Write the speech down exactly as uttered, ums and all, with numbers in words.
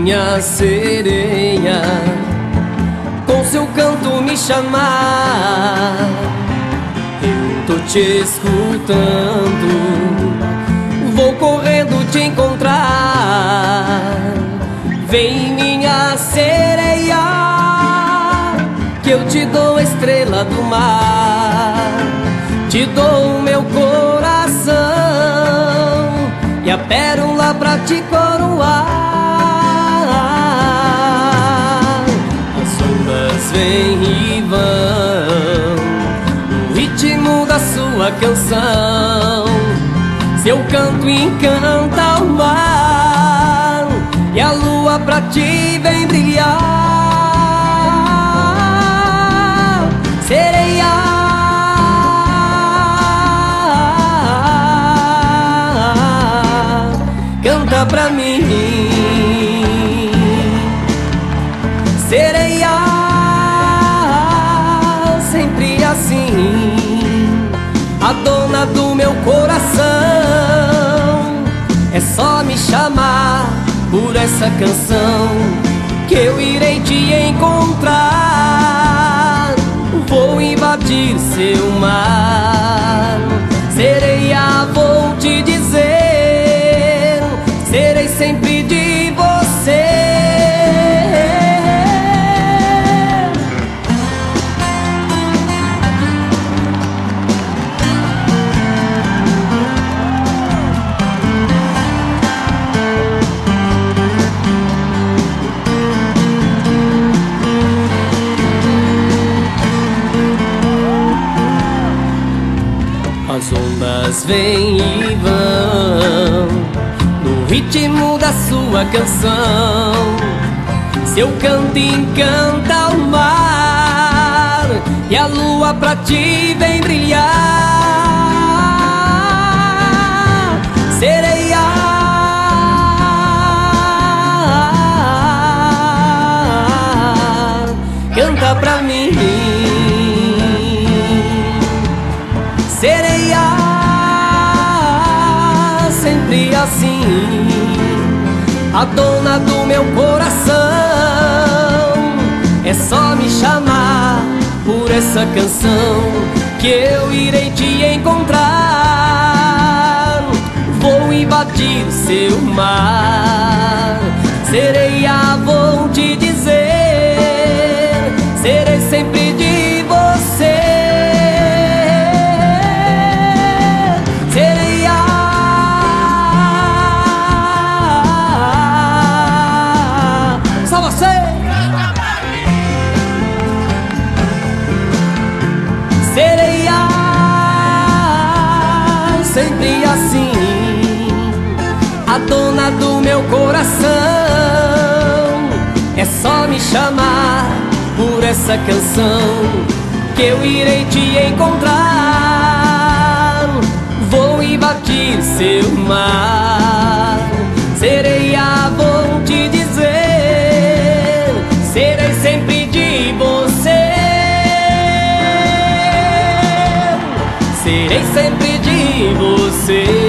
minha sereia, com seu canto me chamar. Eu tô te escutando, vou correndo te encontrar. Vem minha sereia, que eu te dou a estrela do mar, te dou o meu coração e a pérola pra te coroar. As ondas vêm e vão no ritmo da sua canção, seu canto encanta o mar e a lua pra ti vem brilhar. Sereia, canta pra mim. Sereia, sempre assim, a dona do meu coração. É só me chamar por essa canção que eu irei te encontrar. Vou invadir seu mar. Sereia, vou te dizer, serei sempre de você. As ondas vêm e vão no ritmo da sua canção, seu canto encanta o mar e a lua pra ti vem brilhar. Sereia, canta pra mim. Sereia, sempre assim, a dona do meu coração. É só me chamar por essa canção que eu irei te encontrar. Vou invadir seu mar. Sereia, vou te dizer, serei sempre de você. Sereia, sempre assim, a dona do meu coração. É só me chamar por essa canção que eu irei te encontrar. Vou invadir seu mar. Sereia, vou te dizer, serei sempre de você. Serei sempre de você.